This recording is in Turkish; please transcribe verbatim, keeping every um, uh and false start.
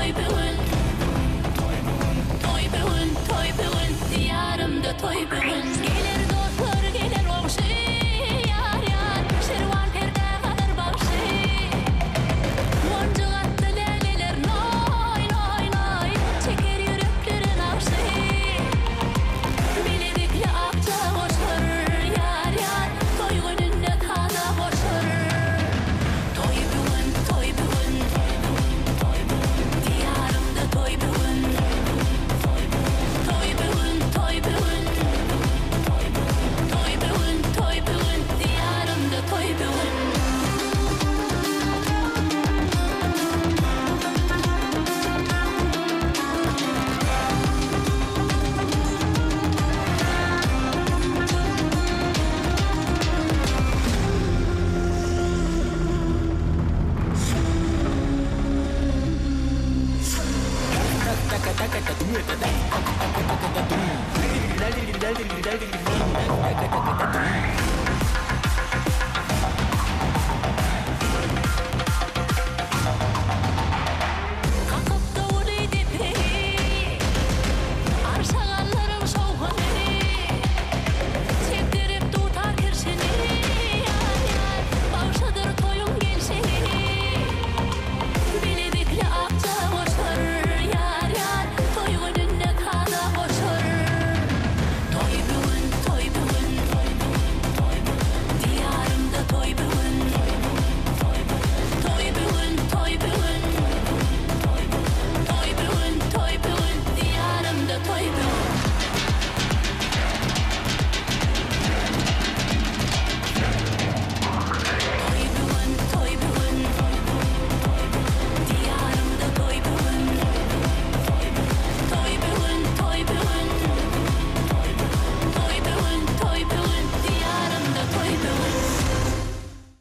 toy bugün. Toy bugün, toy bugün, diyarımda toy bugün. Gelir dostlar, gelir oğuşu, yar yar, şirvan perde kadar bağışı. Boncuk attı laleler, noy noy noy, çeker yüreklerin avşı. Bilezikli akça boşur, yar yar, toy gününde taza boşur. Toy bugün, toy bugün, diyarımda toy bugün. Toy bugün, toy bugün, toy bugün, toy bugün, diyarımda toy bugün.